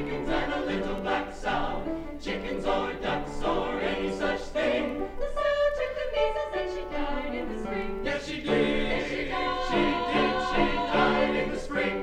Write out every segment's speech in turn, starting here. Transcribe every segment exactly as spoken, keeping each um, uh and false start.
chickens and a little black sow. Chickens or ducks or any such thing. The sow took the measles and she died in the spring. Yes, she did. Yes, she died. She did. She died in the spring.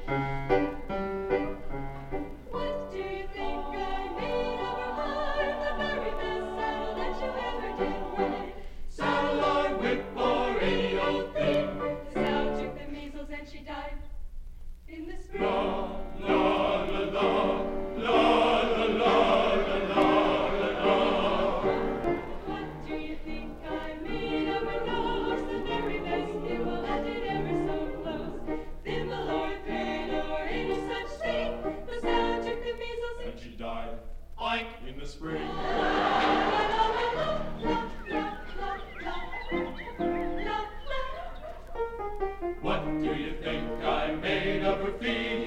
What do you think I made of her heart? The very best saddle that you ever did ride. Saddle or whip or any old thing. The sow took the measles and she died in the spring. La, la, la, la, la, la, la, la, la, la. What do you think I made of her nose? The very best thimble that did ever so close. Thimble or thread or any such thing. The sow took the measles and And she died, oink, in the spring. What do you think I made of her feet?